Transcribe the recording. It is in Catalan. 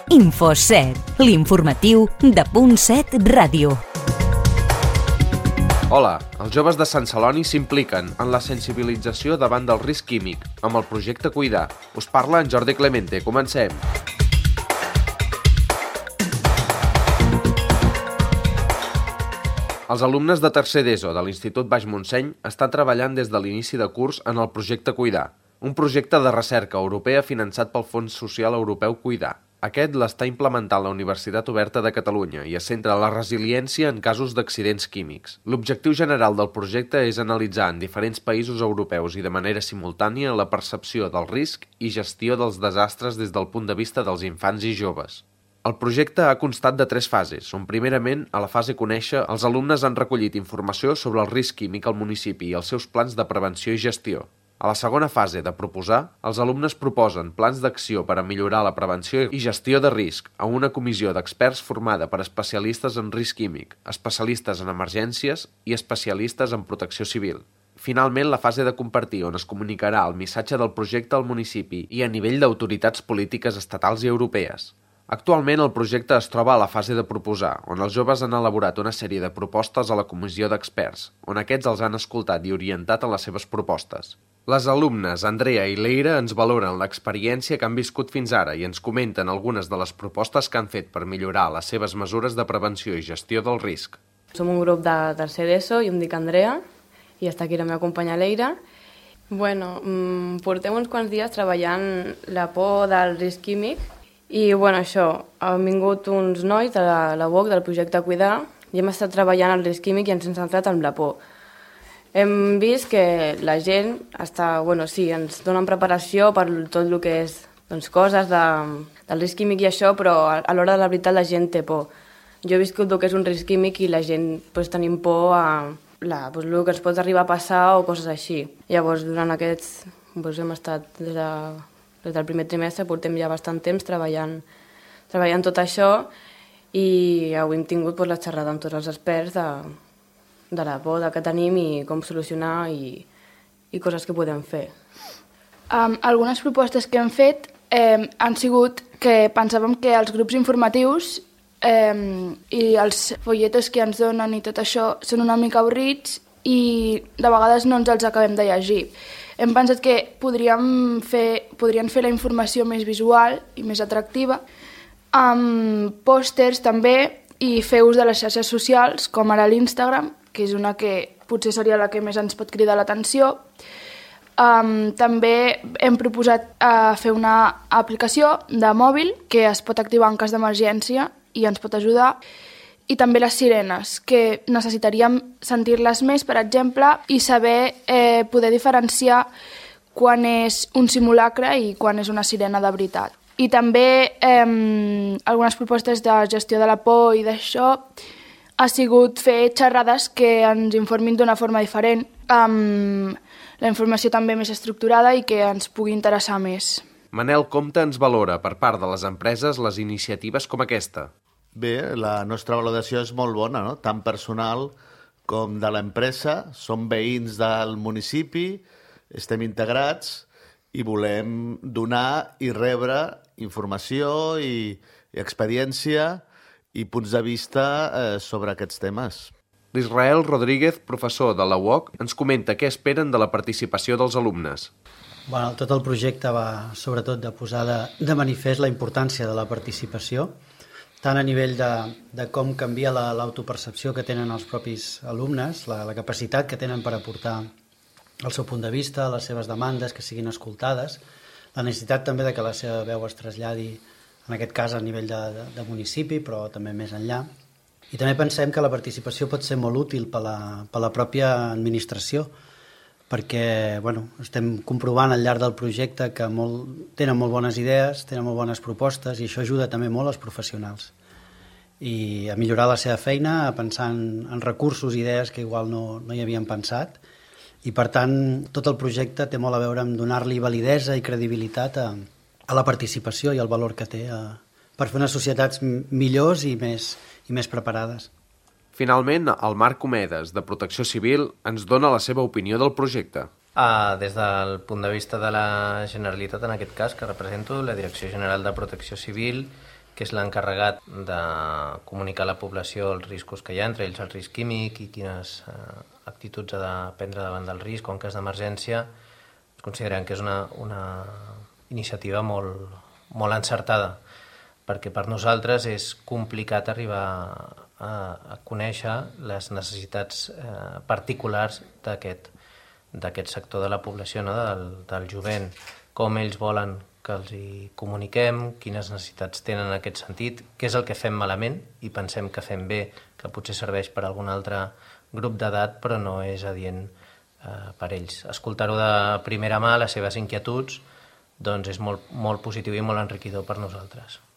Info7, l'informatiu de Punt7 Ràdio. Hola, els joves de Sant Celoni s'impliquen en la sensibilització davant del risc químic amb el projecte Cuidar. Us parla en Jordi Clemente. Comencem. Els alumnes de tercer d'ESO de l'Institut Baix Montseny estan treballant des de l'inici de curs en el projecte Cuidar, un projecte de recerca europea finançat pel Fons Social Europeu Cuidar. Aquest l'està implementant la Universitat Oberta de Catalunya i es centra en la resiliència en casos d'accidents químics. L'objectiu general del projecte és analitzar en diferents països europeus i de manera simultània la percepció del risc i gestió dels desastres des del punt de vista dels infants i joves. El projecte ha constat de 3 fases, on primerament, a la fase conèixer, els alumnes han recollit informació sobre el risc químic al municipi i els seus plans de prevenció i gestió. A la segona fase, de proposar, els alumnes proposen plans d'acció per a millorar la prevenció i gestió de risc a una comissió d'experts formada per especialistes en risc químic, especialistes en emergències i especialistes en protecció civil. Finalment, la fase de compartir, on es comunicarà el missatge del projecte al municipi i a nivell d'autoritats polítiques estatals i europees. Actualment, el projecte es troba a la fase de proposar, on els joves han elaborat una sèrie de propostes a la comissió d'experts, on aquests els han escoltat i orientat en les seves propostes. Les alumnes Andrea i Leire ens valoren l'experiència que han viscut fins ara i ens comenten algunes de les propostes que han fet per millorar les seves mesures de prevenció i gestió del risc. Som un grup de tercer d'ESO, jo em dic Andrea, i està aquí la meva companya Leire. Portem uns quants dies treballant la por del risc químic i això, han vingut uns nois de la UOC, del projecte Cuidar, i hem estat treballant el risc químic i ens hem centrat en la por. Hem vist que la gent ens donen preparació per tot el que és coses del risc químic i això, però a l'hora de la veritat la gent té por. Jo he viscut el que és un risc químic i la gent tenim por a el que ens pot arribar a passar o coses així. Llavors, durant aquests hem estat des del primer trimestre, portem ja bastant temps treballant tot això i avui hem tingut la xerrada amb tots els experts de la por que tenim i com solucionar i coses que podem fer. Algunes propostes que hem fet han sigut que pensàvem que els grups informatius i els folletos que ens donen i tot això són una mica avorrits i de vegades no ens els acabem de llegir. Hem pensat que podrien fer la informació més visual i més atractiva, amb pòsters també i fer ús de les xarxes socials, com ara l'Instagram, que és una que potser seria la que més ens pot cridar l'atenció. També hem proposat fer una aplicació de mòbil que es pot activar en cas d'emergència i ens pot ajudar. I també les sirenes, que necessitaríem sentir-les més, per exemple, i saber poder diferenciar quan és un simulacre i quan és una sirena de veritat. I també algunes propostes de gestió de la por i d'això ha sigut fer xerrades que ens informin d'una forma diferent, amb la informació també més estructurada i que ens pugui interessar més. Manel Compte ens valora per part de les empreses les iniciatives com aquesta. Bé, la nostra valoració és molt bona, no? Tant personal com de l'empresa. Som veïns del municipi, estem integrats i volem donar i rebre informació i experiència i punts de vista sobre aquests temes. L'Israel Rodríguez, professor de la UOC, ens comenta què esperen de la participació dels alumnes. Tot el projecte va sobretot de posar de manifest la importància de la participació, tant a nivell de com canvia l'autopercepció que tenen els propis alumnes, la capacitat que tenen per aportar el seu punt de vista, les seves demandes, que siguin escoltades, la necessitat també de que la seva veu es traslladi, en aquest cas a nivell de municipi, però també més enllà. I també pensem que la participació pot ser molt útil per la pròpia administració, perquè estem comprovant al llarg del projecte que tenen molt bones idees, tenen molt bones propostes i això ajuda també molt als professionals i a millorar la seva feina, a pensar en recursos i idees que igual no hi havien pensat i per tant tot el projecte té molt a veure amb donar-li validesa i credibilitat a la participació i al valor que té per fer unes societats millors i més preparades. Finalment, el Marc Comedes, de Protecció Civil, ens dona la seva opinió del projecte. Des del punt de vista de la Generalitat, en aquest cas, que represento, la Direcció General de Protecció Civil, que és l'encarregat de comunicar a la població els riscos que hi ha, entre ells el risc químic i quines actituds ha de prendre davant del risc o en cas d'emergència. Considerem que és una iniciativa molt encertada, perquè per nosaltres és complicat arribar a conèixer les necessitats particulars d'aquest sector de la població, no? del jovent, com ells volen que els hi comuniquem, quines necessitats tenen en aquest sentit, què és el que fem malament i pensem que fem bé, que potser serveix per a algun altre grup d'edat, però no és adient per ells. Escoltar-ho de primera mà, les seves inquietuds, doncs és molt positiu i molt enriquidor per nosaltres.